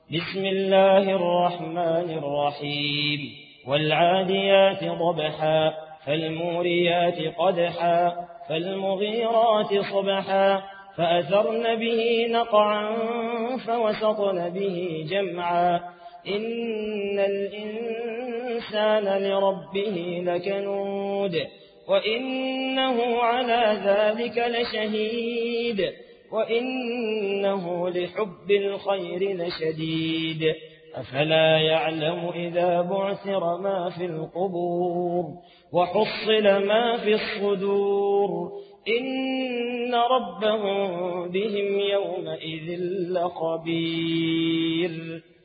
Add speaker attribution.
Speaker 1: بسم الله الرحمن الرحيم والعاديات ضبحا فالموريات قدحا فالمغيرات صبحا فأثرن به نقعا فوسطن به جمعا إن الإنسان لربه لكنود وإنه على ذلك لشهيد وإنه لحب الخير لشديد أفلا يعلم إذا بعثر ما في القبور وحصل ما في الصدور إن ربهم بهم يومئذ لخبير.